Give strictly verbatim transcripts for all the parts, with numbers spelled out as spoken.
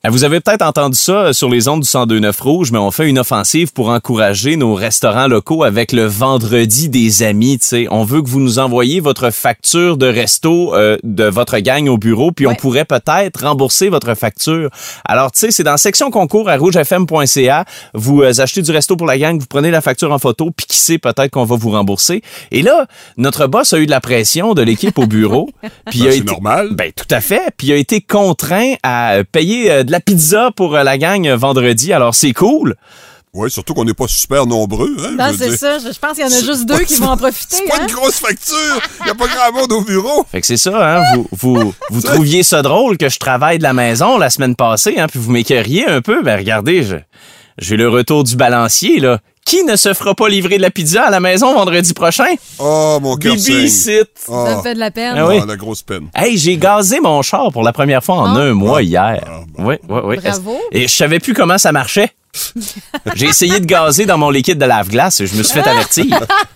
Vous avez peut-être entendu ça sur les ondes du cent deux neuf Rouge, mais on fait une offensive pour encourager nos restaurants locaux avec le vendredi des amis. T'sais. On veut que vous nous envoyiez votre facture de resto euh, de votre gang au bureau, puis ouais. on pourrait peut-être rembourser votre facture. Alors, tu sais, c'est dans la section concours à rouge f m point c a. Vous euh, achetez du resto pour la gang, vous prenez la facture en photo, puis qui sait, peut-être qu'on va vous rembourser. Et là, notre boss a eu de la pression de l'équipe au bureau. Puis ben, a c'est été, normal. Ben, tout à fait. Puis il a été contraint à payer euh, de la pizza pour euh, la gang euh, vendredi. Alors, c'est cool. Oui, surtout qu'on n'est pas super nombreux. Hein, non, c'est dire. ça. Je pense qu'il y en a c'est juste deux qui vont en profiter. C'est pas hein? une grosse facture. Il n'y a pas grand monde au bureau. Fait que c'est ça, hein. Vous, vous, vous trouviez ça drôle que je travaille de la maison la semaine passée, hein, puis vous m'écœuriez un peu. Ben, regardez, je, j'ai le retour du balancier, là. Qui ne se fera pas livrer de la pizza à la maison vendredi prochain? Oh, mon cœur saigne. Sit. Oh. Ça me fait de la peine. Ah oui. Oh, la grosse peine. Hey, j'ai gazé mon char pour la première fois en oh. un mois oh. hier. Oh, bon. Oui, oui, oui. Bravo. Et je savais plus comment ça marchait. J'ai essayé de gazer dans mon liquide de lave-glace et je me suis fait avertir.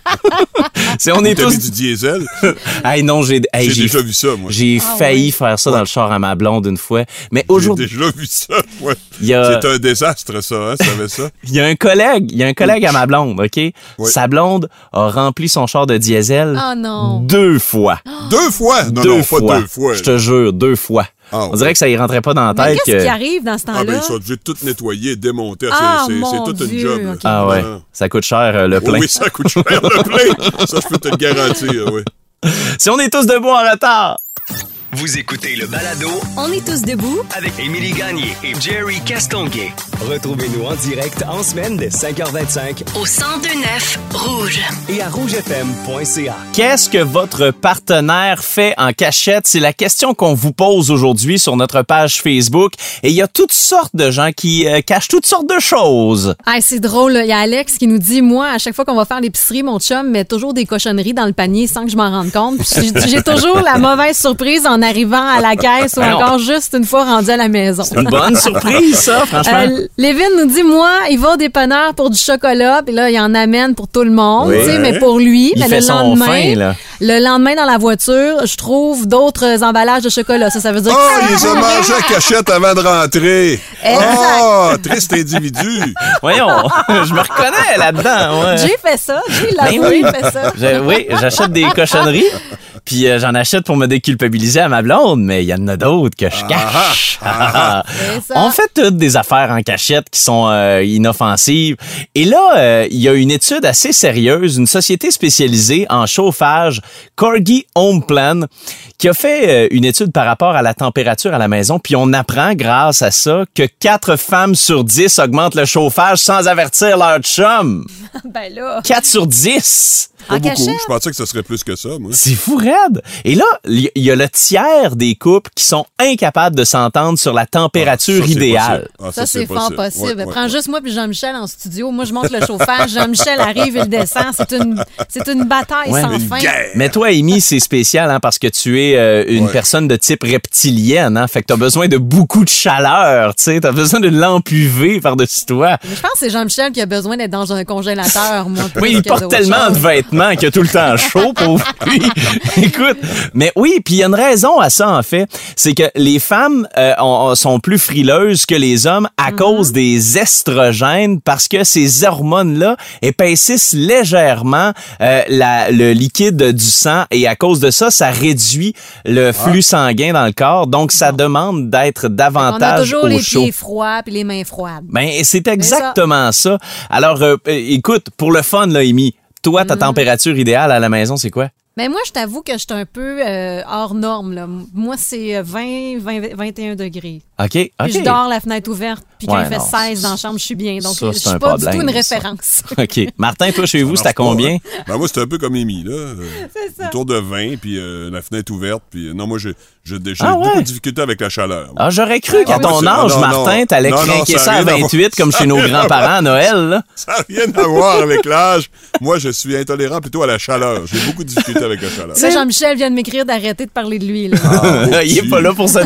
C'est, on est T'as tous... mis du diesel? Hey, non, j'ai, hey, j'ai, j'ai déjà vu ça, moi. J'ai ah, failli ouais. faire ça ouais. dans le char à ma blonde une fois. Mais aujourd'hui. J'ai déjà vu ça, ouais. A... C'est un désastre, ça, hein, tu savais ça? Il y a un collègue, il y a un collègue à ma blonde, OK? Oui. Sa blonde a rempli son char de diesel. Oh non. Deux fois. Deux fois? Non, deux non, fois. pas deux fois. Je te jure, deux fois. Ah, on dirait que ça y rentrait pas dans la tête. Mais qu'est-ce que... qui arrive dans ce temps-là? Ah, ben, ils sont obligés de tout nettoyer, démonter. Ah, c'est, c'est, mon c'est tout Dieu, un job. okay. Ah, ouais. Ah. Ça coûte cher, euh, le plein. Oui, ça coûte cher, le plein. Ça, je peux te le garantir, oui. Si on est tous debout en retard. Vous écoutez le balado On est tous debout avec Émilie Gagné et Jerry Castonguay. Retrouvez-nous en direct en semaine dès cinq heures vingt-cinq au cent deux neuf Rouge et à rouge f m point c a. Qu'est-ce que votre partenaire fait en cachette? C'est la question qu'on vous pose aujourd'hui sur notre page Facebook. Et il y a toutes sortes de gens qui euh, cachent toutes sortes de choses. Ah, c'est drôle. Il y a Alex qui nous dit, moi, à chaque fois qu'on va faire l'épicerie, mon chum met toujours des cochonneries dans le panier sans que je m'en rende compte. Puis j'ai toujours la mauvaise surprise en arrivant à la caisse ou Alors, encore juste une fois rendu à la maison. C'est une bonne surprise, ça, franchement. Euh, Lévin nous dit, moi, il va au dépanneur pour du chocolat, puis là, il en amène pour tout le monde, oui. tu sais, mais pour lui, il mais fait le son lendemain, fin, là. le lendemain dans la voiture, je trouve d'autres emballages de chocolat. Ça, ça veut dire. Oh, il les a mangés à cachette avant de rentrer. Exact. Oh, triste individu. Voyons, je me reconnais là-dedans. Ouais. J'ai fait ça, j'ai l'avoué, oui. fait ça. Je, oui, j'achète des cochonneries. Puis euh, j'en achète pour me déculpabiliser à ma blonde, mais il y en a d'autres que je cache. Ah, ah, ah. On fait toutes des affaires en cachette qui sont euh, inoffensives. Et là, euh, il y a une étude assez sérieuse, une société spécialisée en chauffage, Corgi Home Plan, qui a fait euh, une étude par rapport à la température à la maison. Puis on apprend, grâce à ça, que quatre femmes sur dix augmentent le chauffage sans avertir leur chum. Ben là. quatre sur dix. Pas en beaucoup. cachette? Je pensais que ce serait plus que ça, moi. C'est fou raide. Et là, il y a le tiers des couples qui sont incapables de s'entendre sur la température ah, ça, idéale. Ah, ça, ça, c'est, c'est fort possible. Ouais, ouais, Ben, Prends ouais. juste moi puis Jean-Michel en studio. Moi, je monte le chauffage. Jean-Michel arrive, il descend. C'est une, c'est une bataille ouais, sans une fin. Guerre. Mais toi, Amy, c'est spécial hein, parce que tu es euh, une ouais. personne de type reptilienne. Hein, fait que t'as besoin de beaucoup de chaleur. Tu as besoin de lampe U V par-dessus toi. Mais je pense que c'est Jean-Michel qui a besoin d'être dans un congélateur. Moi, oui, il porte tellement chose. de vêtements qu'il a tout le temps chaud pour lui. Écoute, mais oui, puis il y a une raison à ça, en fait. C'est que les femmes euh, on, sont plus frileuses que les hommes à mm-hmm. cause des estrogènes parce que ces hormones-là épaississent légèrement euh, la, le liquide du sang et à cause de ça, ça réduit le flux ah. sanguin dans le corps. Donc, ça demande d'être davantage au chaud. On a toujours les pieds froids puis les mains froides. Ben, c'est exactement c'est ça. ça. Alors, euh, écoute, pour le fun, là, Amy, toi, ta mm-hmm. température idéale à la maison, c'est quoi? Mais moi, je t'avoue que je suis un peu euh, hors norme. Là. Moi, c'est vingt, vingt, vingt et un degrés. OK, OK. Puis je dors la fenêtre ouverte, puis quand ouais, il fait non, seize dans la chambre, je suis bien. Donc, ça, je suis pas problème, du tout une ça. référence. OK. Martin, toi, chez vous, c'est à combien? Pas, hein? Ben moi, c'est un peu comme Amy, là. Euh, c'est ça. Autour de vingt, puis euh, la fenêtre ouverte. Puis euh, non, moi, j'ai, j'ai, j'ai ah, beaucoup ouais? de difficultés avec la chaleur. Moi. Ah, j'aurais cru qu'à ah, ton moi, âge, non, Martin, non, t'allais non, craquer non, ça à vingt-huit comme chez nos grands-parents à Noël, là. Ça n'a rien à voir avec l'âge. Moi, je suis intolérant plutôt à la chaleur. J'ai beaucoup de difficultés avec la chaleur. Ça, Jean-Michel vient de m'écrire d'arrêter de parler de lui. Là. Ah, il est pas là pour se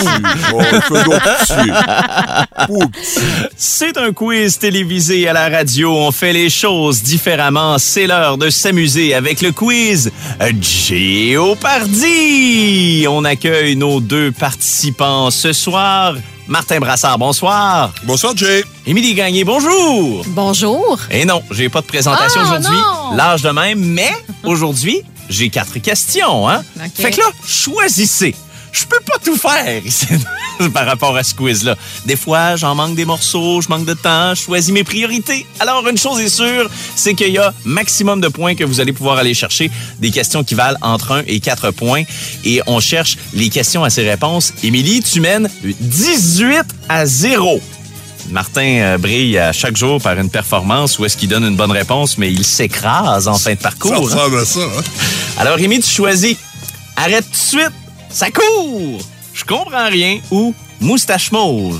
défendre. C'est un quiz télévisé à la radio. On fait les choses différemment. C'est l'heure de s'amuser avec le quiz Jeopardy. On accueille nos deux participants ce soir. Martin Brassard, bonsoir. Bonsoir, Jay. Émilie Gagné, bonjour. Bonjour. Et non, j'ai pas de présentation Ah, aujourd'hui. non. L'âge de même, mais aujourd'hui, j'ai quatre questions. Hein? OK. Fait que là, choisissez. Je peux pas tout faire ici par rapport à ce quiz-là. Des fois, j'en manque des morceaux, je manque de temps, je choisis mes priorités. Alors, une chose est sûre, c'est qu'il y a maximum de points que vous allez pouvoir aller chercher. Des questions qui valent entre un et quatre points. Et on cherche les questions à ces réponses. Émilie, tu mènes dix-huit à zéro. Martin euh, brille à chaque jour par une performance où est-ce qu'il donne une bonne réponse, mais il s'écrase en fin de Ça parcours. hein. ressemble à ça, hein? Alors, Rémi, tu choisis arrête tout de suite, ça court, je comprends rien ou moustache mauve.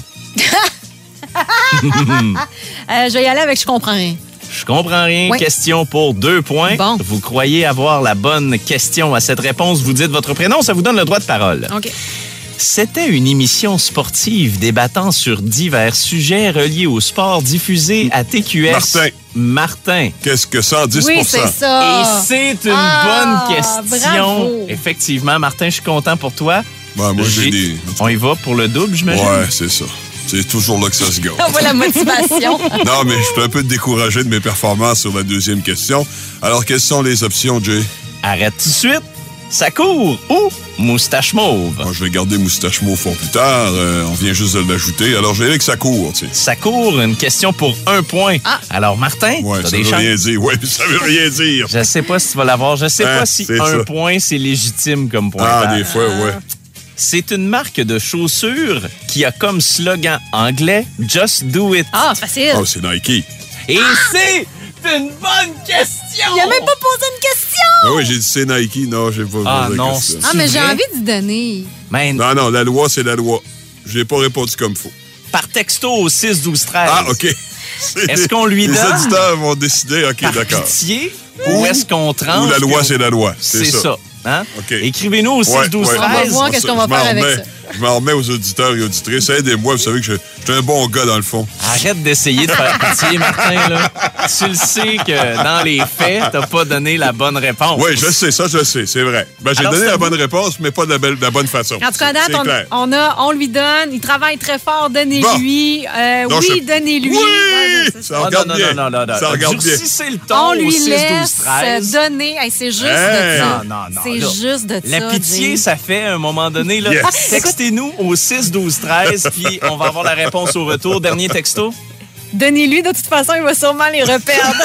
Euh, je vais y aller avec je comprends rien. Je comprends rien. Oui. Question pour deux points. Bon. Vous croyez avoir la bonne question à cette réponse. Vous dites votre prénom, ça vous donne le droit de parole. OK. C'était une émission sportive débattant sur divers sujets reliés au sport diffusé à T Q S. Martin. Martin. Qu'est-ce que cent dix Oui, c'est Et ça. c'est une Ah, bonne question. bravo. Effectivement, Martin, je suis content pour toi. Ben, moi, j'ai J'ai- des... On y va pour le double, j'imagine? Ouais, c'est ça. C'est toujours là que ça se gagne. On voit la motivation. Non, mais je suis un peu découragé de mes performances sur la deuxième question. Alors, quelles sont les options, Jay? Arrête tout de suite, ça court ou moustache mauve. Moi, je vais garder moustache mauve pour plus tard. Euh, on vient juste de l'ajouter. Alors, j'ai dit que ça court, tu sais. Ça court, une question pour un point. Ah. Alors, Martin, Ouais, t'as ça des veut chances. rien dire. Ouais, ça veut rien dire. Je sais pas si tu vas l'avoir. Je sais Hein, pas si c'est un ça. point, c'est légitime comme point. Ah, des fois, ouais. C'est une marque de chaussures qui a comme slogan anglais « Just do it Ah, c'est facile. Oh, c'est Nike. ». Et c'est une bonne question! Il a même pas posé une question. Ah oui, j'ai dit c'est Nike. Non, j'ai pas Ah, posé la non, question. Ah, mais j'ai vrai? envie d'y donner. Man, Non, non, la loi, c'est la loi. Je n'ai pas répondu comme il faut. par texto au six douze treize. Ah, OK. C'est- Est-ce qu'on lui les donne? Les auditeurs vont décider. OK, Par d'accord. pitié ou est-ce qu'on tranche? Ou la loi, puis on- c'est la loi. C'est C'est ça. ça. Hein? OK. Écrivez-nous au six douze ouais. On va treize. voir qu'est-ce qu'on va Je m'en faire avec remets- ça. Je m'en remets aux auditeurs et auditrices. Aidez-moi, vous savez que je, je suis un bon gars dans le fond. Arrête d'essayer de faire pitié, Martin. Là. Tu le sais que dans les faits, t'as pas donné la bonne réponse. Oui, je sais, ça, je le sais, c'est vrai. Ben, j'ai Alors, donné c'est la à bonne vous. réponse, mais pas de la, belle- de la bonne façon. En tout cas, à date, C'est on, clair. on, a, on lui donne. Il travaille très fort. Donnez-lui. Euh, Non, oui, je- donnez-lui. Oui! Ouais, c'est ça. Ça Ah, regarde non, bien. non, non, non, non. Ça regarde bien. Durcissez le ton On au lui six douze laisse treize. donner. Hey, c'est juste Hey! de ça. Non, non, non, C'est là. juste de La ça. pitié, Jay. ça fait à un moment donné. Là, Yes. textez-nous au six douze treize, puis on va avoir la réponse au retour. Dernier texto. Donnez-lui, de toute façon, il va sûrement les reperdre.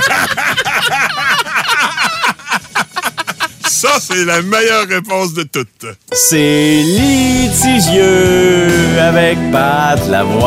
Ça, c'est la meilleure réponse de toutes. C'est litigieux avec Pat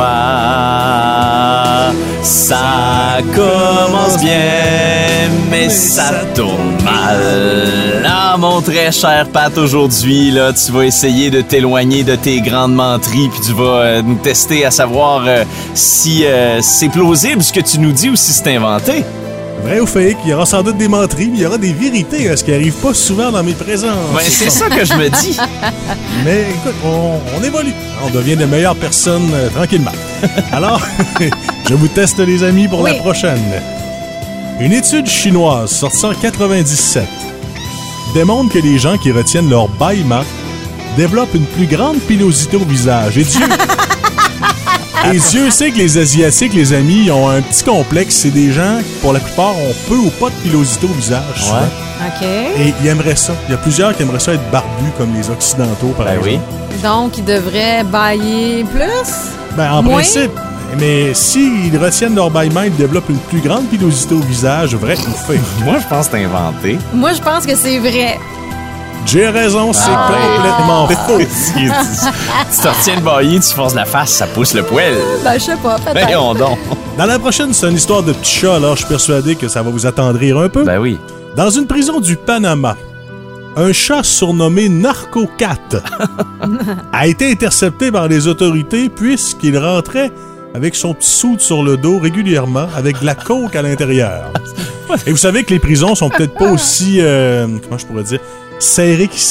Lavoie. Ça commence bien, mais ça tourne mal. Ah, mon très cher Pat, aujourd'hui, là, tu vas essayer de t'éloigner de tes grandes menteries, puis tu vas euh, nous tester à savoir euh, si euh, c'est plausible ce que tu nous dis ou si c'est inventé. Vrai ou fake, il y aura sans doute des menteries, mais il y aura des vérités, hein, ce qui arrive pas souvent dans mes présences. Ben, c'est ça que je me dis. Mais écoute, on, on évolue. On devient de meilleures personnes euh, tranquillement. Alors, je vous teste, les amis, pour Oui. la prochaine. Une étude chinoise sortie en quatre-vingt-dix-sept démontre que les gens qui retiennent leur bâillement développent une plus grande pilosité au visage. Et Dieu... Et Dieu sait que les Asiatiques, les amis, ils ont un petit complexe. C'est des gens qui, pour la plupart, ont peu ou pas de pilosité au visage. souvent. OK. Et ils aimeraient ça. Il y a plusieurs qui aimeraient ça être barbus comme les Occidentaux, par Ben exemple. oui. Donc, il devrait bailler plus? Ben, en Moins? principe. Mais s'ils retiennent leur bâillement, ils développent une plus grande pilosité au visage, vrai ou fake. Moi, je pense que c'est inventé. Moi, je pense que c'est vrai. J'ai raison, c'est Ah. complètement faux. Si tu, tu te retiens le bailli, tu forces la face, ça pousse le poil. Ben, je sais pas, peut-être. Voyons donc. Dans la prochaine, c'est une histoire de petit chat, alors je suis persuadé que ça va vous attendrir un peu. Ben oui. Dans une prison du Panama, un chat surnommé Narcocat a été intercepté par les autorités puisqu'il rentrait avec son petit soude sur le dos régulièrement avec de la coke à l'intérieur. Et vous savez que les prisons sont peut-être pas aussi, euh, comment je pourrais dire, serrées qu'ici.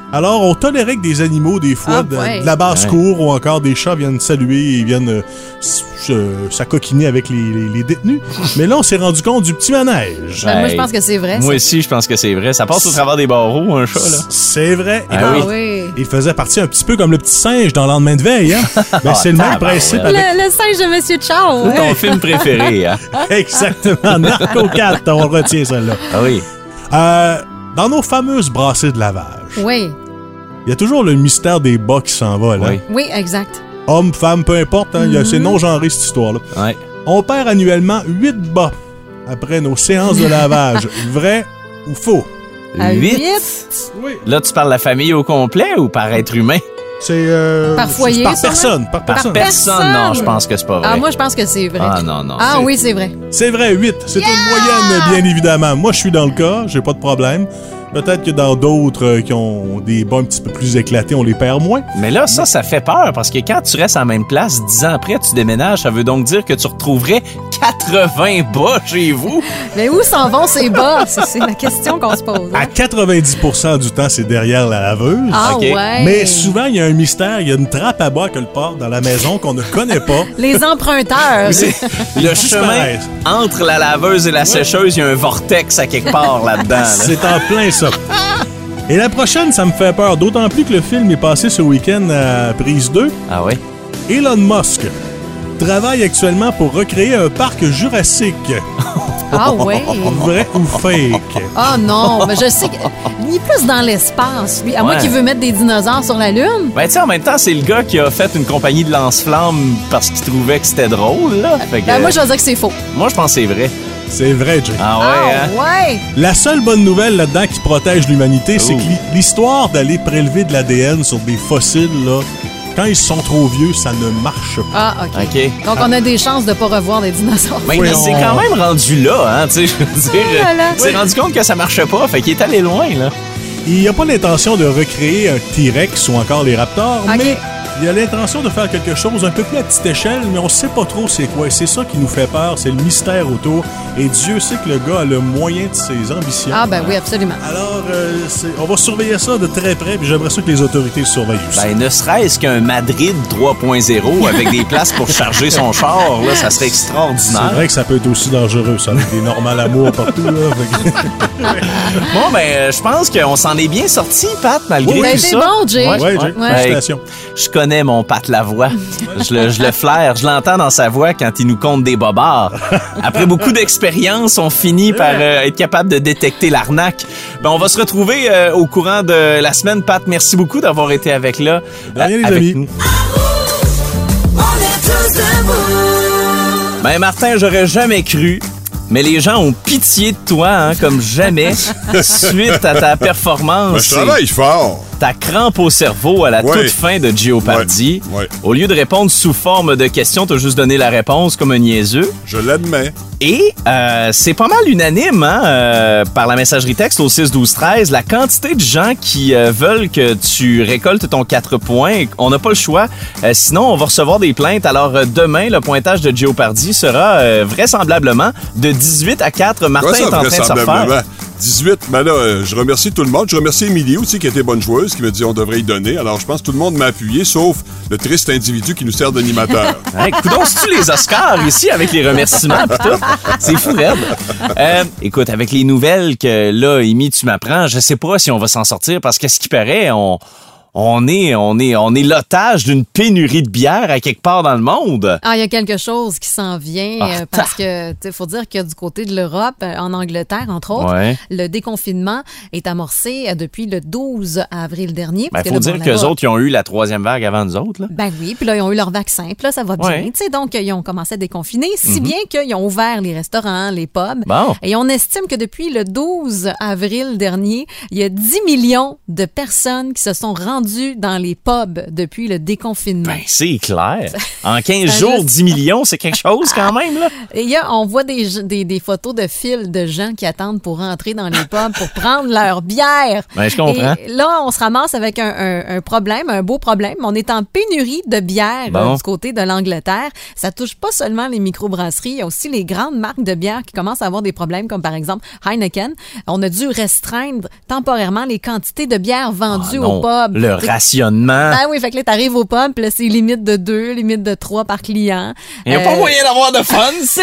Alors, on tolérait que des animaux, des fois, Ah, de, ouais. de la basse-cour ou encore des chats viennent saluer et viennent euh, s- se- s'acoquiner avec les, les- les détenus. Mais là, on s'est rendu compte du petit manège. Ben, moi, je Hey. pense que c'est vrai. Moi ça. aussi, je pense que c'est vrai. Ça passe au travers des barreaux, un chat, là. C'est vrai. Et Ah dans- oui. oui. Il faisait partie un petit peu comme le petit singe dans le lendemain de veille. Hein? Ben, c'est le même tabarouette. principe avec... Le, le singe de Monsieur Chow. ouais. Ton film préféré, hein? Exactement. Narco quatre, on le retient, celle-là. Ah oui. Euh, dans nos fameuses brassées de lavage, Oui, il y a toujours le mystère des bas qui s'envole. Hein? Oui. oui, exact. Homme, femme, peu importe. Hein? Il y a- C'est non-genré, cette histoire-là. Ouais. On perd annuellement huit bas après nos séances de lavage. Vrai ou faux? À Huit? huit? Oui. Là, tu parles de la famille au complet ou par être humain? C'est... euh, Par foyer, Par sûrement? personne. Par Par personne. personne? personne. Non, je pense que c'est pas vrai. Ah, moi, je pense que c'est vrai. Ah non, non. Ah c'est- oui, c'est vrai. C'est vrai, huit. C'est une moyenne, bien évidemment. Moi, je suis dans le cas. J'ai pas de problème. Peut-être que dans d'autres euh, qui ont des bas un petit peu plus éclatés, on les perd moins. Mais là, ça, ça fait peur parce que quand tu restes à la même place, dix ans après, tu déménages, ça veut donc dire que tu retrouverais quatre-vingts bas chez vous. Mais où s'en vont ces bas? C'est c'est la question qu'on se pose. hein. À quatre-vingt-dix pour cent du temps, c'est derrière la laveuse. Ah ok. ouais. Mais souvent, il y a un mystère. Il y a une trappe à bas quelque part dans la maison qu'on ne connaît pas. Les emprunteurs. C'est le chemin Disparaissent. entre la laveuse et la sécheuse, il y a un vortex à quelque part là-dedans. là. C'est en plein ça. Et la prochaine, ça me fait peur, d'autant plus que le film est passé ce week-end à Prise deux. Ah oui? Elon Musk travaille actuellement pour recréer un parc jurassique. Ah ouais. Vrai ou fake? Ah non, mais je sais qu'il est plus dans l'espace, lui. À moins Ouais. qu'il veut mettre des dinosaures sur la Lune. Ben, tu sais, en même temps, c'est le gars qui a fait une compagnie de lance-flammes parce qu'il trouvait que c'était drôle, là. Fait que, Ben, moi, je vais dire que c'est faux. moi, je pense que c'est vrai. C'est vrai, Jay. Ah ouais, hein? ouais. La seule bonne nouvelle là-dedans qui protège l'humanité, c'est Oh. que l'hi- l'histoire d'aller prélever de l'A D N sur des fossiles, là, quand ils sont trop vieux, ça ne marche pas. Ah, OK. OK. Donc, on a des chances de pas revoir des dinosaures. Mais Oui, il s'est on- quand même rendu là, hein, tu sais, je veux dire. Oh là là. Il s'est rendu compte que ça marchait pas, fait qu'il est allé loin, là. Il n'y a pas l'intention de recréer un T-Rex ou encore les raptors, OK. mais il a l'intention de faire quelque chose un peu plus à petite échelle, mais on sait pas trop c'est quoi. Et c'est ça qui nous fait peur, c'est le mystère autour. Et Dieu sait que le gars a le moyen de ses ambitions. Ah, ben oui, absolument. Alors, euh, c'est- on va surveiller ça de très près, puis j'aimerais ça que les autorités le surveillent aussi. Ben, ne serait-ce qu'un Madrid trois point zéro avec des places pour charger son char, là, ça serait c'est extraordinaire. vrai que ça peut être aussi dangereux, ça, avec des normales amours partout, là. Fait que- Bon, ben, euh, je pense qu'on s'en est bien sorti, Pat, malgré Oui, tout ben, ça. c'est bon, Jay. Ouais, Jay, Ouais. félicitations. Je connais mon Pat Lavoie. Je le, je le flaire, je l'entends dans sa voix quand il nous compte des bobards. Après beaucoup d'expérience, on finit par euh, être capable de détecter l'arnaque. Ben, on va se retrouver euh, au courant de la semaine. Pat, merci beaucoup d'avoir été avec là. De rien, les avec amis. nous. Ben, Martin, j'aurais jamais cru. Mais les gens ont pitié de toi, hein, comme jamais, suite à ta performance. Ben, je travaille fort. Ta crampe au cerveau à la Ouais. toute fin de Jeopardy. Ouais, ouais. Au lieu de répondre sous forme de questions, t'as juste donné la réponse comme un niaiseux. Je l'admets. Et euh, c'est pas mal unanime, hein, euh, par la messagerie texte au six douze treize, la quantité de gens qui euh, veulent que tu récoltes ton quatre points. On n'a pas le choix. Euh, sinon, on va recevoir des plaintes. Alors, euh, demain, le pointage de Jeopardy sera euh, vraisemblablement de dix-huit à quatre. Martin Quoi, est ça, en train de se vraisemblablement? refaire. dix-huit, ben là, euh, je remercie tout le monde. Je remercie Émilie aussi, qui était bonne joueuse, qui me dit on devrait y donner. Alors, je pense que tout le monde m'a appuyé, sauf le triste individu qui nous sert d'animateur. Hey, coudonc, c'est-tu les Oscars ici avec les remerciements pis tout? C'est fou, raide. Euh, écoute, avec les nouvelles que là, Amy, tu m'apprends, je sais pas si on va s'en sortir parce qu'à ce qui paraît, on, on est, on est, on est l'otage d'une pénurie de bière à quelque part dans le monde. Ah, il y a quelque chose qui s'en vient Ah, euh, parce que, tu sais, faut dire que du côté de l'Europe, euh, en Angleterre, entre autres, Ouais. le déconfinement est amorcé euh, depuis le douze avril dernier. Ben, parce que faut là, dire bon, qu'eux là-bas- autres, ils ont eu la troisième vague avant nous autres, là. Ben oui, puis là, ils ont eu leur vaccin, puis là, ça va bien. Ouais. Tu sais, donc, ils ont commencé à déconfiner, si bien qu'ils ont ouvert les restaurants, les pubs. Bon. Et on estime que depuis le douze avril dernier, il y a dix millions de personnes qui se sont rendues vendu dans les pubs depuis le déconfinement. Ben, c'est clair. En quinze jours, juste... dix millions, c'est quelque chose quand même, là. Et y a, on voit des, des, des photos de files de gens qui attendent pour rentrer dans les pubs pour prendre leur bière. Ben, je comprends. Et là, on se ramasse avec un, un, un problème, un beau problème. On est en pénurie de bière bon. euh, du côté de l'Angleterre. Ça touche pas seulement les microbrasseries, il y a aussi les grandes marques de bière qui commencent à avoir des problèmes, comme par exemple Heineken. On a dû restreindre temporairement les quantités de bière vendues oh au pub. Le rationnement. Ben oui, fait que là, t'arrives au pub, puis là, c'est limite de deux, limite de trois par client. Il n'y a euh... pas moyen d'avoir de fun, c'est...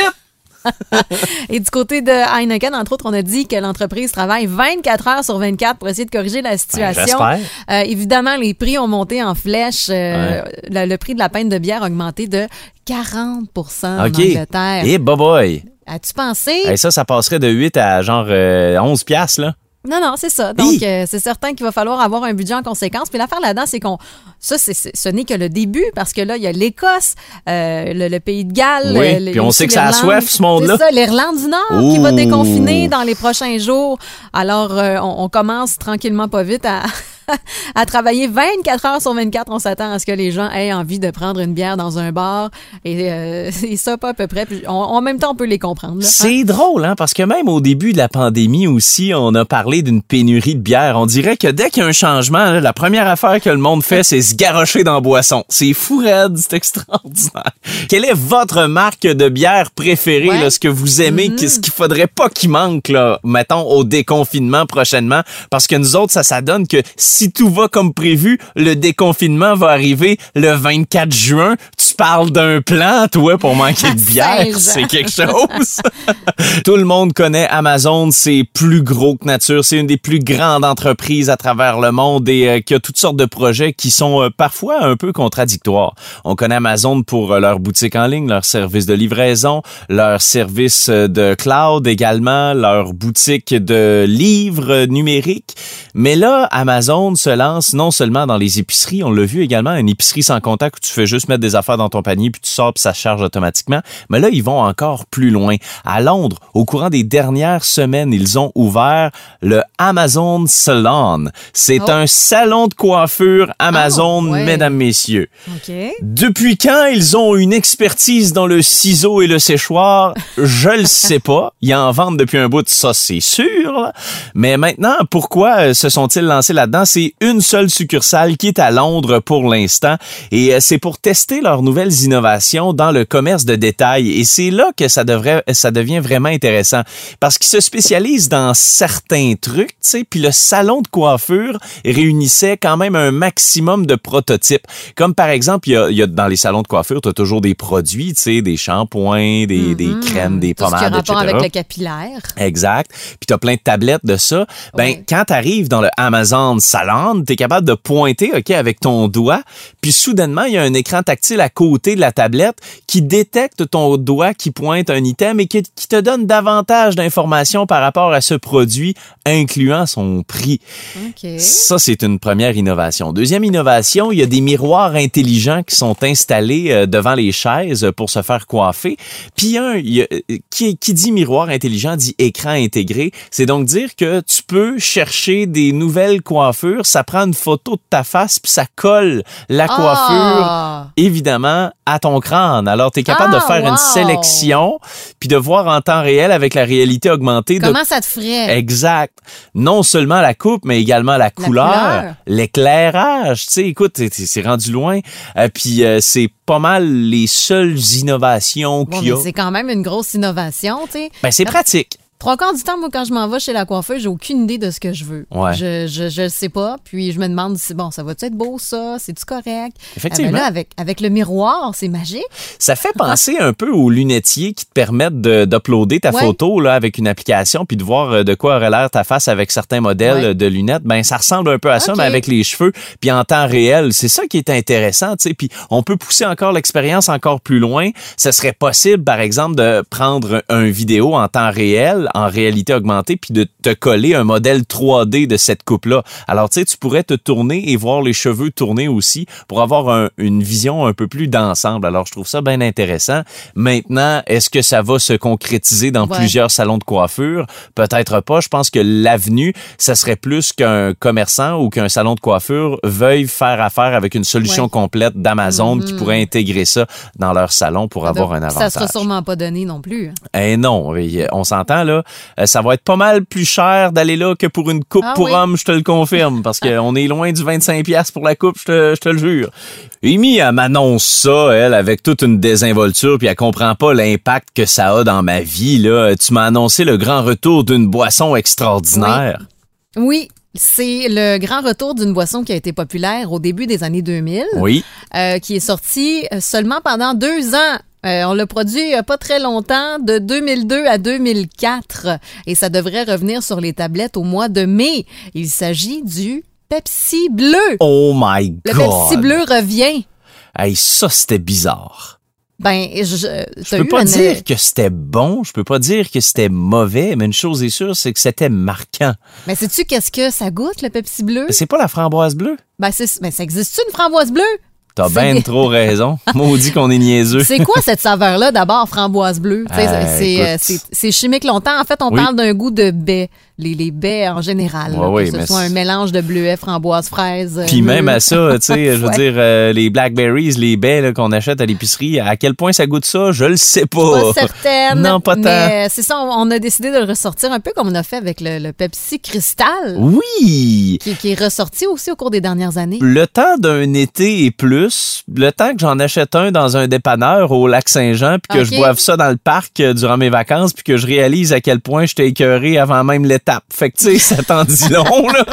Et du côté de Heineken, entre autres, on a dit que l'entreprise travaille vingt-quatre heures sur vingt-quatre pour essayer de corriger la situation. Ben, euh, évidemment, les prix ont monté en flèche. Euh, ouais. le, le prix de la pinte de bière a augmenté de quarante pour cent okay. en Angleterre. Et hey, boy! As-tu pensé? Hey, ça, ça passerait de huit à genre euh, onze piastres, là. Non, non, c'est ça. Donc, euh, c'est certain qu'il va falloir avoir un budget en conséquence. Puis l'affaire là-dedans, c'est qu'on... Ça, c'est, c'est, ce n'est que le début, parce que là, il y a l'Écosse, euh, le, le Pays de Galles... Oui, le, puis on sait que ça a soif, ce monde-là. C'est ça, l'Irlande du Nord Ouh. qui va déconfiner dans les prochains jours. Alors, euh, on, on commence tranquillement pas vite à... à travailler vingt-quatre heures sur vingt-quatre. On s'attend à ce que les gens aient envie de prendre une bière dans un bar. Et, euh, et ça, pas à peu près. Puis on, en même temps, on peut les comprendre. Là, c'est hein? drôle, hein, parce que même au début de la pandémie aussi, on a parlé d'une pénurie de bière. On dirait que dès qu'il y a un changement, là, la première affaire que le monde fait, c'est se garrocher dans la boisson. C'est fou raide, c'est extraordinaire. Quelle est votre marque de bière préférée, ouais. là, ce que vous aimez, mm-hmm. ce qu'il faudrait pas qu'il manque, là, mettons, au déconfinement prochainement? Parce que nous autres, ça, ça donne que si tout va comme prévu, le déconfinement va arriver le vingt-quatre juin. Tu parles d'un plan, toi, pour manquer de bière. C'est quelque chose. Tout le monde connaît Amazon. C'est plus gros que nature. C'est une des plus grandes entreprises à travers le monde et euh, qui a toutes sortes de projets qui sont euh, parfois un peu contradictoires. On connaît Amazon pour euh, leur boutique en ligne, leur service de livraison, leur service de cloud également, leur boutique de livres numériques. Mais là, Amazon se lance non seulement dans les épiceries, on l'a vu également, une épicerie sans contact où tu fais juste mettre des affaires dans ton panier puis tu sors puis ça se charge automatiquement. Mais là, ils vont encore plus loin. À Londres, au courant des dernières semaines, ils ont ouvert le Amazon Salon. C'est oh. un salon de coiffure Amazon, oh, ouais. mesdames, messieurs. Okay. Depuis quand ils ont une expertise dans le ciseau et le séchoir? Je le sais pas. Ils en vendent depuis un bout, ça c'est sûr. Mais maintenant, pourquoi se sont-ils lancés là-dedans? C'est une seule succursale qui est à Londres pour l'instant et c'est pour tester leurs nouvelles innovations dans le commerce de détail et c'est là que ça devrait ça devient vraiment intéressant parce qu'ils se spécialisent dans certains trucs, tu sais, puis le salon de coiffure réunissait quand même un maximum de prototypes. Comme par exemple, il y a, il y a dans les salons de coiffure, tu as toujours des produits, tu sais, des shampoings, des, mm-hmm. des crèmes, des Tout pommades, ce qui a rapport et cetera. avec le capillaire. Exact. Puis tu as plein de tablettes de ça. Ben ouais. quand tu arrives dans le Amazon Salon, tu es capable de pointer, OK, avec ton doigt, puis soudainement, il y a un écran tactile à côté de la tablette qui détecte ton doigt qui pointe un item et qui, qui te donne davantage d'informations par rapport à ce produit, incluant son prix. Okay. Ça, c'est une première innovation. Deuxième innovation, il y a des miroirs intelligents qui sont installés euh, devant les chaises pour se faire coiffer. Puis un, il y a, qui, qui dit miroir intelligent dit écran intégré. C'est donc dire que tu peux chercher des nouvelles coiffures, ça prend une photo de ta face puis ça colle la coiffure, oh. évidemment, à ton crâne. Alors, tu es capable ah, de faire wow. une sélection puis de voir en temps réel avec la réalité augmentée. Comment de... ça te ferait? Exact. Non seulement la coupe, mais également la, la couleur, couleur. l'éclairage. Tu sais, écoute, c'est, c'est rendu loin. Euh, puis euh, c'est pas mal les seules innovations bon, qu'il y a. C'est quand même une grosse innovation, tu sais. Ben, c'est pratique. Trois quarts du temps, moi, quand je m'en vais chez la coiffeuse, j'ai aucune idée de ce que je veux. Ouais. Je, je, je sais pas. Puis je me demande si, bon, ça va-tu être beau, ça? C'est-tu correct? Effectivement. Euh, ben là, avec, avec le miroir, c'est magique. Ça fait penser un peu aux lunetiers qui te permettent de, d'uploader ta ouais. photo là, avec une application puis de voir de quoi aurait l'air ta face avec certains modèles ouais. de lunettes. Ben, ça ressemble un peu à ça, okay. mais avec les cheveux puis en temps réel. C'est ça qui est intéressant, tu sais. Puis on peut pousser encore l'expérience encore plus loin. Ce serait possible, par exemple, de prendre un vidéo en temps réel en réalité augmentée puis de te coller un modèle trois D de cette coupe-là. Alors, tu sais, tu pourrais te tourner et voir les cheveux tourner aussi pour avoir un, une vision un peu plus d'ensemble. Alors, je trouve ça bien intéressant. Maintenant, est-ce que ça va se concrétiser dans ouais. plusieurs salons de coiffure? Peut-être pas. Je pense que l'avenue, ça serait plus qu'un commerçant ou qu'un salon de coiffure veuille faire affaire avec une solution ouais. complète d'Amazon mm-hmm. qui pourrait intégrer ça dans leur salon pour avoir Donc, un avantage. Ça sera sûrement pas donné non plus. Eh non, on s'entend là. Ça va être pas mal plus cher d'aller là que pour une coupe ah, pour oui. homme, je te le confirme, parce qu'on est loin du vingt-cinq dollars pour la coupe, je te, je te le jure. Amy, elle m'annonce ça, elle, avec toute une désinvolture, puis elle comprend pas l'impact que ça a dans ma vie, là. Tu m'as annoncé le grand retour d'une boisson extraordinaire. Oui. Oui. C'est le grand retour d'une boisson qui a été populaire au début des années deux mille. Oui. Euh, qui est sortie seulement pendant deux ans. Euh, on l'a produit il n'y a pas très longtemps, de deux mille deux à deux mille quatre. Et ça devrait revenir sur les tablettes au mois de mai. Il s'agit du Pepsi Bleu. Oh my God! Le Pepsi Bleu revient. Hey, ça, c'était bizarre. Ben, je, je, je peux pas une... dire que c'était bon, je peux pas dire que c'était mauvais, mais une chose est sûre, c'est que c'était marquant. Mais sais-tu qu'est-ce que ça goûte, le Pepsi Bleu? C'est pas la framboise bleue? Ben, c'est, ben ça existe-tu une framboise bleue? T'as bien trop raison. Maudit qu'on est niaiseux. C'est quoi cette saveur-là, d'abord, framboise bleue? Euh, c'est, c'est, c'est chimique longtemps. En fait, on oui. parle d'un goût de baie. Les, les baies en général. Ouais, là, oui, que ce mais soit c'est... un mélange de bleuets, framboise, fraise. Puis bleu. Même à ça, tu sais, je veux ouais. dire, euh, les blackberries, les baies là, qu'on achète à l'épicerie, à quel point ça goûte ça, je le sais pas. Je suis pas certaine. Non, pas tant. Mais c'est ça, on, on a décidé de le ressortir un peu comme on a fait avec le, le Pepsi Cristal. Oui! Qui, qui est ressorti aussi au cours des dernières années. Le temps d'un été et plus, le temps que j'en achète un dans un dépanneur au Lac-Saint-Jean, puis que okay. je boive ça dans le parc euh, durant mes vacances, puis que je réalise à quel point j'étais écœuré avant même l'étape. Fait que, tu sais, ça t'en dit long, là.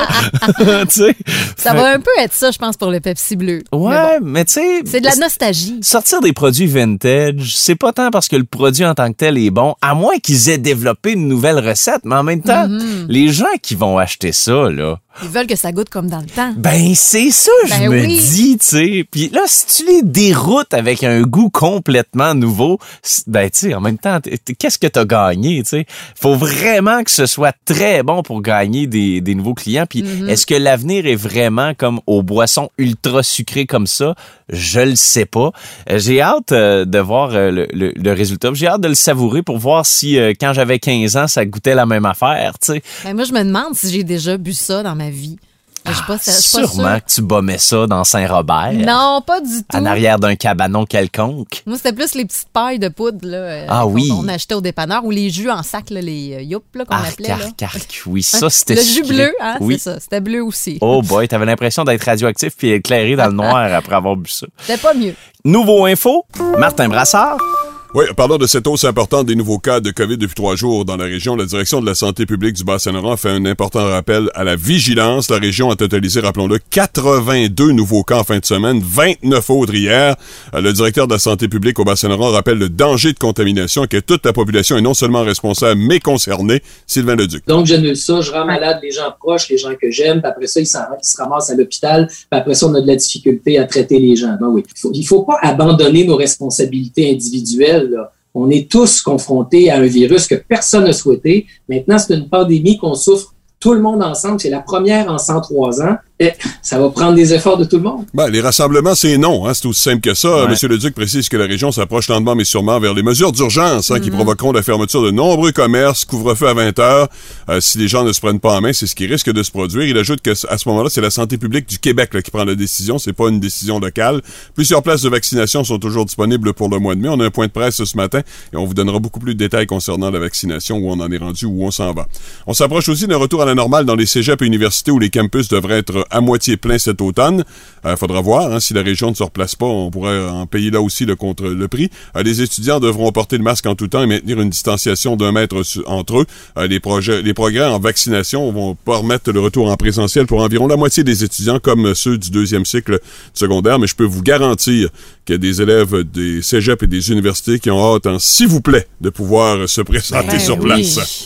Ça fait... va un peu être ça, je pense, pour le Pepsi Bleu. Ouais, mais, bon, mais tu sais... C'est de la nostalgie. Sortir des produits vintage, c'est pas tant parce que le produit en tant que tel est bon, à moins qu'ils aient développé une nouvelle recette, mais en même temps, mm-hmm. les gens qui vont acheter ça, là... Ils veulent que ça goûte comme dans le temps. Ben, c'est ça, je ben me oui. dis, tu sais. Puis là, si tu les déroutes avec un goût complètement nouveau, ben, tu sais, en même temps, qu'est-ce que t'as gagné, tu sais? Faut vraiment que ce soit très bon pour gagner des, des nouveaux clients. Puis mm-hmm. est-ce que l'avenir est vraiment comme aux boissons ultra sucrées comme ça? Je le sais pas. J'ai hâte euh, de voir euh, le, le, le résultat. J'ai hâte de le savourer pour voir si, euh, quand j'avais quinze ans, ça goûtait la même affaire, tu sais. Ben, moi, je me demande si j'ai déjà bu ça dans ma vie. Ah, je pas, je sûrement que tu bombais ça dans Saint-Robert. Non, pas du tout. En arrière d'un cabanon quelconque. Moi, c'était plus les petites pailles de poudre là, ah, qu'on, oui. on achetait au dépanneur ou les jus en sac, là, les euh, youp là, qu'on arc, appelait. Arc, là. arc, oui, ça, c'était Le sucré. jus bleu, hein, oui. c'est ça. C'était bleu aussi. Oh boy, t'avais l'impression d'être radioactif puis éclairé dans le noir après avoir bu ça. C'était pas mieux. Nouveau info, Martin Brassard. Oui, parlant de cette hausse importante des nouveaux cas de COVID depuis trois jours dans la région, la direction de la santé publique du Bas-Saint-Laurent fait un important rappel à la vigilance. La région a totalisé, rappelons-le, quatre-vingt-deux nouveaux cas en fin de semaine, vingt-neuf autres hier. Le directeur de la santé publique au Bas-Saint-Laurent rappelle le danger de contamination et que toute la population est non seulement responsable, mais concernée. Sylvain Leduc. Donc, j'annule ça, je rends malade les gens proches, les gens que j'aime, puis après ça, ils, s'en, ils se ramassent à l'hôpital, puis après ça, on a de la difficulté à traiter les gens. Ben oui, il faut, il faut pas abandonner nos responsabilités individuelles, là. On est tous confrontés à un virus que personne n'a souhaité. Maintenant, c'est une pandémie qu'on souffre tout le monde ensemble. C'est la première en cent trois ans. Et ça va prendre des efforts de tout le monde. Ben, les rassemblements, c'est non. Hein? C'est aussi simple que ça. Ouais. Monsieur Leduc précise que la région s'approche lentement mais sûrement vers les mesures d'urgence hein, mm-hmm. qui provoqueront la fermeture de nombreux commerces, couvre-feu à vingt heures. Euh, si les gens ne se prennent pas en main, c'est ce qui risque de se produire. Il ajoute qu'à ce moment-là, c'est la santé publique du Québec là, qui prend la décision. C'est pas une décision locale. Plusieurs places de vaccination sont toujours disponibles pour le mois de mai. On a un point de presse ce matin et on vous donnera beaucoup plus de détails concernant la vaccination, où on en est rendu, où on s'en va. On s'approche aussi d'un retour à la normale dans les cégeps et universités où les campus devraient être à moitié pleins cet automne. Il euh, faudra voir hein, si la région ne se replace pas, on pourrait en payer là aussi le contre le prix. Euh, les étudiants devront porter le masque en tout temps et maintenir une distanciation d'un mètre su- entre eux. Euh, les projets, les progrès en vaccination vont permettre le retour en présentiel pour environ la moitié des étudiants, comme ceux du deuxième cycle secondaire. Mais je peux vous garantir qu'il y a des élèves des cégeps et des universités qui ont hâte, hein, s'il vous plaît, de pouvoir se présenter ben sur oui. place.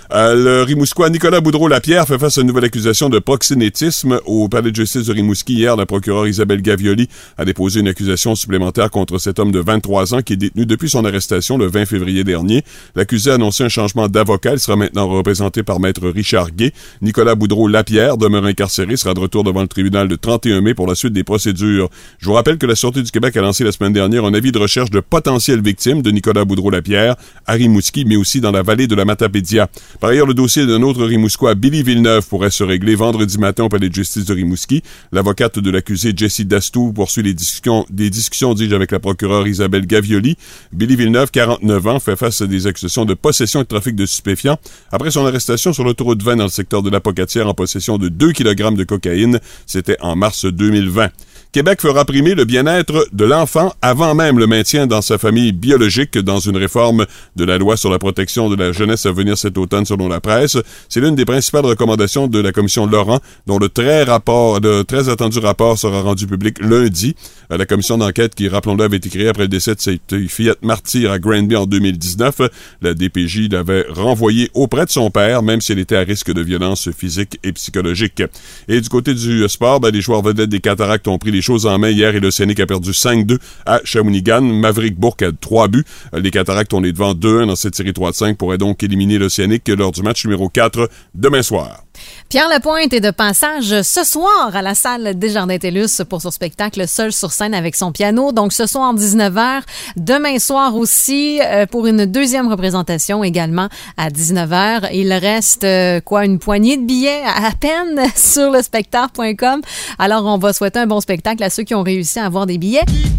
Euh, le Rimouskois Nicolas Boudreau-Lapierre fait face à une nouvelle accusation de proxénétisme au palais de justice de Rimouski. Hier, la procureure Isabelle Gavioli a déposé une accusation supplémentaire contre cet homme de vingt-trois ans qui est détenu depuis son arrestation le vingt février dernier. L'accusé a annoncé un changement d'avocat. Il sera maintenant représenté par maître Richard Gay. Nicolas Boudreau-Lapierre demeure incarcéré, sera de retour devant le tribunal le trente et un mai pour la suite des procédures. Je vous rappelle que la Sûreté du Québec a lancé la semaine dernière un avis de recherche de potentielles victimes de Nicolas Boudreau-Lapierre à Rimouski, mais aussi dans la vallée de la Matapédia. Par ailleurs, le dossier d'un autre Rimouskois, Billy Villeneuve, pourrait se régler vendredi matin au palais de justice de Rimouski. L'avocate de l'accusé, Jessie Dastou, poursuit les discussions, des discussions, dis-je, avec la procureure Isabelle Gavioli. Billy Villeneuve, quarante-neuf ans, fait face à des accusations de possession et de trafic de stupéfiants après son arrestation sur l'autoroute vingt dans le secteur de la Pocatière en possession de deux kilogrammes de cocaïne. C'était en mars deux mille vingt. Québec fera primer le bien-être de l'enfant avant même le maintien dans sa famille biologique dans une réforme de la loi sur la protection de la jeunesse à venir cet automne selon la presse. C'est l'une des principales recommandations de la commission Laurent, dont le très rapport, le très attendu rapport sera rendu public lundi. La commission d'enquête qui, rappelons-le, avait été créée après le décès de cette fillette martyre à Granby en deux mille dix-neuf. La D P J l'avait renvoyée auprès de son père, même si elle était à risque de violence physique et psychologique. Et du côté du sport, ben, les joueurs vedettes des Cataractes ont pris les choses en main hier et l'Océanique a perdu cinq deux à Shawinigan. Maverick Bourque a trois buts. Les Cataractes ont les devants deux un dans cette série trois de cinq, pourraient donc éliminer l'Océanique lors du match numéro quatre demain soir. Pierre Lapointe est de passage ce soir à la salle Desjardins-Tellus pour son spectacle Seul sur scène avec son piano. Donc ce soir dix-neuf heures, demain soir aussi euh, pour une deuxième représentation également à dix-neuf heures. Il reste euh, quoi une poignée de billets à, à peine sur le spectacle point com. Alors on va souhaiter un bon spectacle à ceux qui ont réussi à avoir des billets.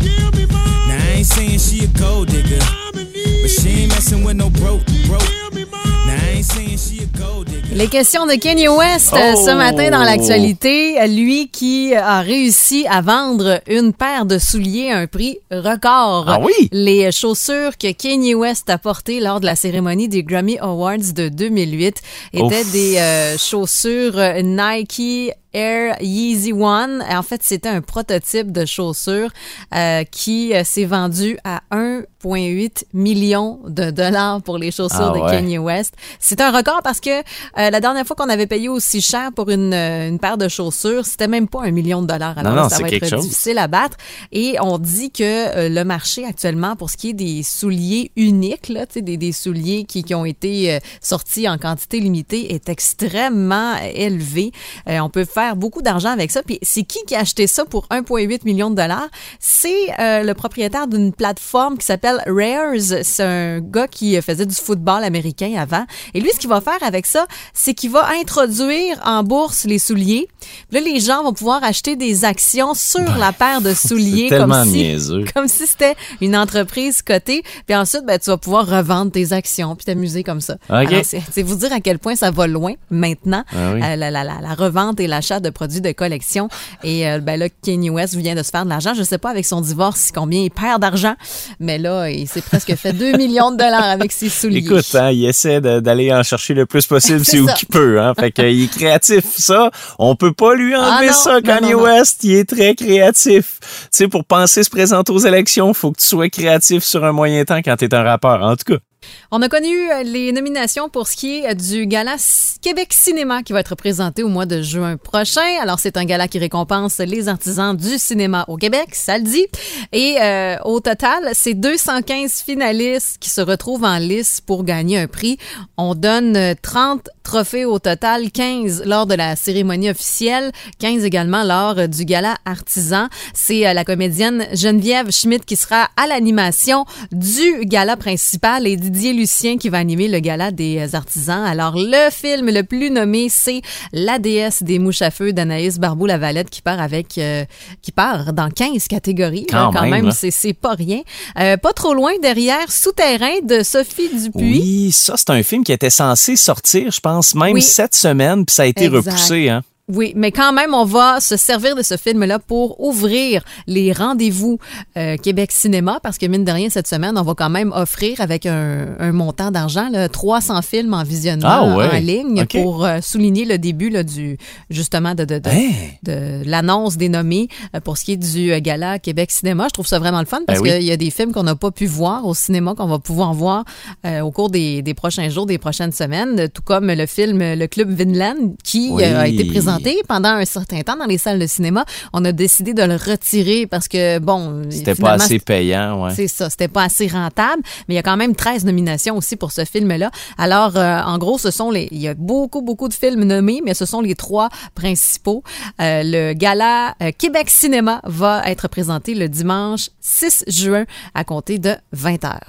Les questions de Kanye West oh. ce matin dans l'actualité. Lui qui a réussi à vendre une paire de souliers à un prix record. Ah oui? Les chaussures que Kanye West a portées lors de la cérémonie des Grammy Awards de deux mille huit étaient Ouf. des euh, chaussures Nike Air Yeezy One. En fait, c'était un prototype de chaussure euh, qui euh, s'est vendu à un virgule huit million de dollars pour les chaussures ah, de ouais. Kanye West. C'est un record parce que euh, la dernière fois qu'on avait payé aussi cher pour une, une paire de chaussures, c'était même pas un million de dollars. Alors non, non, ça va être chose. difficile à battre. Et on dit que euh, le marché actuellement, pour ce qui est des souliers uniques, là, des, des souliers qui, qui ont été euh, sortis en quantité limitée, est extrêmement élevé. Euh, on peut faire beaucoup d'argent avec ça. Puis c'est qui qui a acheté ça pour un virgule huit million de dollars? C'est euh, le propriétaire d'une plateforme qui s'appelle Rares. C'est un gars qui faisait du football américain avant. Et lui, ce qu'il va faire avec ça, c'est qu'il va introduire en bourse les souliers. Puis là, les gens vont pouvoir acheter des actions sur ben, la paire de souliers comme si, comme si c'était une entreprise cotée. Puis ensuite, ben, tu vas pouvoir revendre tes actions puis t'amuser comme ça. Okay. Alors, c'est, c'est vous dire à quel point ça va loin maintenant, ah oui. euh, la, la, la, la revente et l'achat de produits de collection. Et euh, ben là, Kanye West vient de se faire de l'argent. Je sais pas avec son divorce combien il perd d'argent, mais là, il s'est presque fait deux millions de dollars avec ses souliers. Écoute, hein, il essaie de, d'aller en chercher le plus possible c'est, c'est où qu'il peut. Hein. Fait qu'il est créatif, ça. On peut pas lui enlever ah non, ça, Kanye non, non, West. Non. Il est très créatif. Tu sais, pour penser se présenter aux élections, faut que tu sois créatif sur un moyen temps quand t'es un rappeur. En tout cas. On a connu les nominations pour ce qui est du Gala Québec Cinéma qui va être présenté au mois de juin prochain. Alors, c'est un gala qui récompense les artisans du cinéma au Québec, ça le dit. Et euh, au total, c'est deux cent quinze finalistes qui se retrouvent en lice pour gagner un prix. On donne trente trophées au total, quinze lors de la cérémonie officielle, quinze également lors du gala artisan. C'est euh, la comédienne Geneviève Schmidt qui sera à l'animation du gala principal et Didier Lucien qui va animer le gala des artisans. Alors, le film le plus nommé, c'est La déesse des mouches à feu d'Anaïs Barbeau-Lavalette qui part avec, euh, qui part dans quinze catégories. Quand, là, quand même, même c'est, c'est pas rien. Euh, pas trop loin derrière, Souterrain de Sophie Dupuis. Oui, ça, c'est un film qui était censé sortir, je pense, même oui. cette semaine, puis ça a été exact. repoussé, hein. Oui, mais quand même, on va se servir de ce film-là pour ouvrir les rendez-vous euh, Québec Cinéma, parce que mine de rien, cette semaine, on va quand même offrir avec un, un montant d'argent là, trois cents films en visionnement ah ouais. en ligne okay. pour euh, souligner le début là, du justement de, de, de, hey. de, de l'annonce des nommés euh, pour ce qui est du euh, gala Québec Cinéma. Je trouve ça vraiment le fun parce ben oui. qu'il y a des films qu'on n'a pas pu voir au cinéma, qu'on va pouvoir voir euh, au cours des, des prochains jours, des prochaines semaines, tout comme le film Le Club Vinland qui oui. euh, a été présenté pendant un certain temps dans les salles de cinéma. On a décidé de le retirer parce que, bon... C'était pas assez payant, ouais. C'est ça, c'était pas assez rentable, mais il y a quand même treize nominations aussi pour ce film-là. Alors, euh, en gros, ce sont les... Il y a beaucoup, beaucoup de films nommés, mais ce sont les trois principaux. Euh, le gala euh, Québec Cinéma va être présenté le dimanche six juin à compter de vingt heures.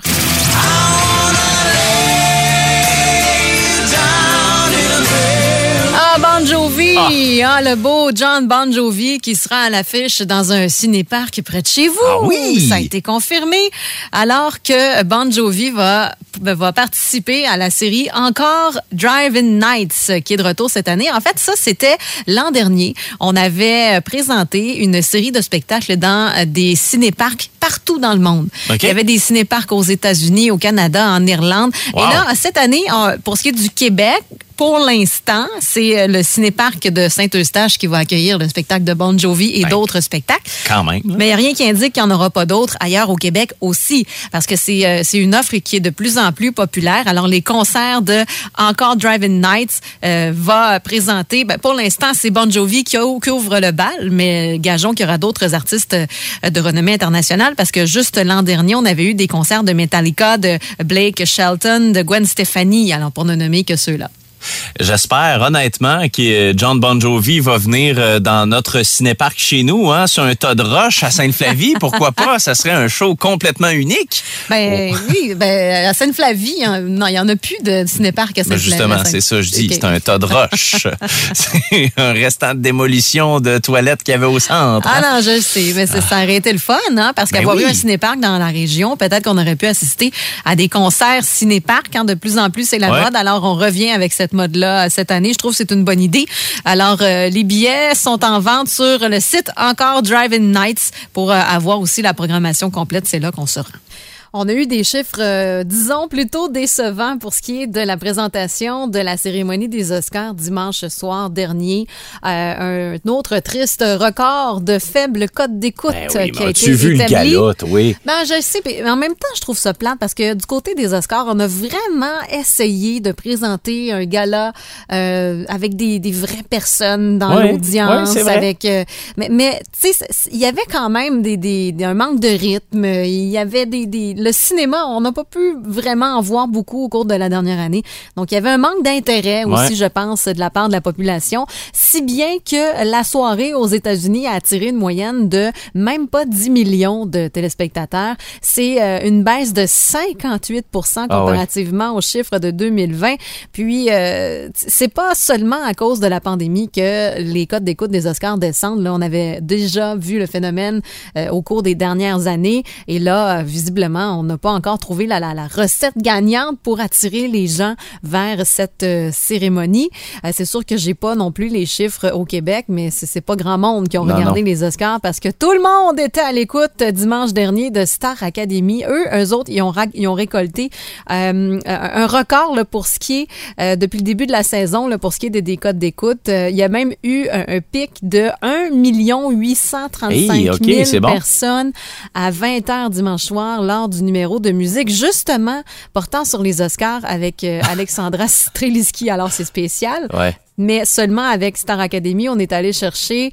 Bon Jovi, ah. ah, le beau John Bon Jovi qui sera à l'affiche dans un ciné-parc près de chez vous. Ah oui! Ça a été confirmé. Alors que Bon Jovi va, va participer à la série Encore Drive-In Nights qui est de retour cette année. En fait, ça, c'était l'an dernier. On avait présenté une série de spectacles dans des ciné-parcs partout dans le monde. Okay. Il y avait des ciné-parcs aux États-Unis, au Canada, en Irlande. Wow. Et là, cette année, pour ce qui est du Québec, pour l'instant, c'est le ciné-parc de Saint-Eustache qui va accueillir le spectacle de Bon Jovi et ben, d'autres spectacles. Quand même. Là. Mais il n'y a rien qui indique qu'il n'y en aura pas d'autres ailleurs au Québec aussi, parce que c'est, euh, c'est une offre qui est de plus en plus populaire. Alors, les concerts de Encore Drive-In Nights euh, va présenter, ben, pour l'instant, c'est Bon Jovi qui, qui ouvre le bal, mais gageons qu'il y aura d'autres artistes euh, de renommée internationale, parce que juste l'an dernier, on avait eu des concerts de Metallica, de Blake Shelton, de Gwen Stefani, alors pour ne nommer que ceux-là. J'espère honnêtement que John Bon Jovi va venir dans notre cinéparc chez nous, hein, sur un tas de roches à Sainte-Flavie. Pourquoi pas? Ça serait un show complètement unique. Ben oh. oui, ben à Sainte-Flavie, hein, non, il n'y en a plus de cinéparc à Sainte-Flavie. Ben justement, c'est ça, je dis, okay. C'est un tas de roches. C'est un restant de démolition de toilettes qu'il y avait au centre. Ah non, je sais, mais ça aurait été le fun, hein, parce ben qu'avoir oui. eu un cinéparc dans la région, peut-être qu'on aurait pu assister à des concerts cinéparc, hein, de plus en plus c'est la ouais. mode. Alors on revient avec cette mode-là cette année. Je trouve que c'est une bonne idée. Alors, euh, les billets sont en vente sur le site Encore Drive-In Nights pour euh, avoir aussi la programmation complète. C'est là qu'on se rend. On a eu des chiffres, euh, disons, plutôt décevants pour ce qui est de la présentation de la cérémonie des Oscars dimanche soir dernier. Euh, un autre triste record de faible cote d'écoute ben oui, qui a été tu vu établi. Le gala, oui. Ben, je sais, mais en même temps, je trouve ça plate parce que du côté des Oscars, on a vraiment essayé de présenter un gala euh, avec des, des vraies personnes dans oui, l'audience. Oui, avec, euh, mais, mais tu sais, il y avait quand même des, des, un manque de rythme. Il y avait des... des le cinéma, on n'a pas pu vraiment en voir beaucoup au cours de la dernière année. Donc, il y avait un manque d'intérêt aussi, ouais. je pense, de la part de la population, si bien que la soirée aux États-Unis a attiré une moyenne de même pas dix millions de téléspectateurs. C'est euh, une baisse de cinquante-huit pour cent comparativement ah ouais. aux chiffres de deux mille vingt. Puis, euh, c'est pas seulement à cause de la pandémie que les cotes d'écoute des Oscars descendent. Là, on avait déjà vu le phénomène euh, au cours des dernières années. Et là, visiblement, on n'a pas encore trouvé la, la, la recette gagnante pour attirer les gens vers cette euh, cérémonie. Euh, c'est sûr que j'ai pas non plus les chiffres au Québec, mais c'est, c'est pas grand monde qui ont non, regardé non. les Oscars parce que tout le monde était à l'écoute dimanche dernier de Star Academy. Eux, eux autres, ils ont, ra- ils ont récolté euh, un record là, pour ce qui est, euh, depuis le début de la saison, là, pour ce qui est des, des codes d'écoute. Euh, il y a même eu un, un pic de un million huit cent trente-cinq mille hey, okay, bon. personnes à vingt heures dimanche soir lors du numéro de musique, justement, portant sur les Oscars avec euh, Alexandra Streliski. Alors, c'est spécial. Ouais. Mais seulement avec Star Academy, on est allé chercher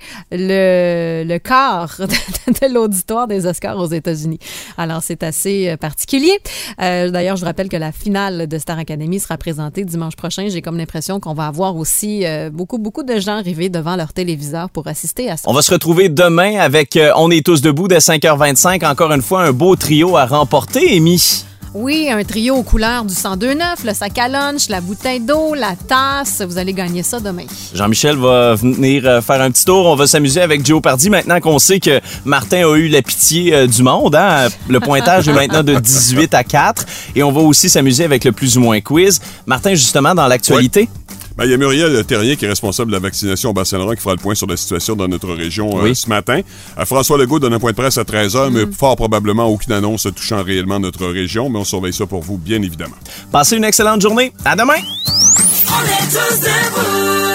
le, le quart de, de l'auditoire des Oscars aux États-Unis. Alors, c'est assez particulier. Euh, d'ailleurs, je vous rappelle que la finale de Star Academy sera présentée dimanche prochain. J'ai comme l'impression qu'on va avoir aussi euh, beaucoup, beaucoup de gens arrivés devant leur téléviseur pour assister à ça. On va se retrouver demain avec euh, On est tous debout dès cinq heures vingt-cinq. Encore une fois, un beau trio à remporter, Amy. Oui, un trio aux couleurs du cent deux neuf, le sac à lunch, la bouteille d'eau, la tasse. Vous allez gagner ça demain. Jean-Michel va venir faire un petit tour. On va s'amuser avec Jeopardy maintenant qu'on sait que Martin a eu la pitié euh, du monde. Hein? Le pointage est maintenant de dix-huit à quatre. Et on va aussi s'amuser avec le plus ou moins quiz. Martin, justement, dans l'actualité... Oui. Ben, il y a Muriel Terrien qui est responsable de la vaccination au Bas-Saint-Laurent qui fera le point sur la situation dans notre région oui. euh, ce matin. Euh, François Legault donne un point de presse à treize heures, mm. mais fort probablement aucune annonce touchant réellement notre région, mais on surveille ça pour vous, bien évidemment. Passez une excellente journée. À demain! On est tous debout.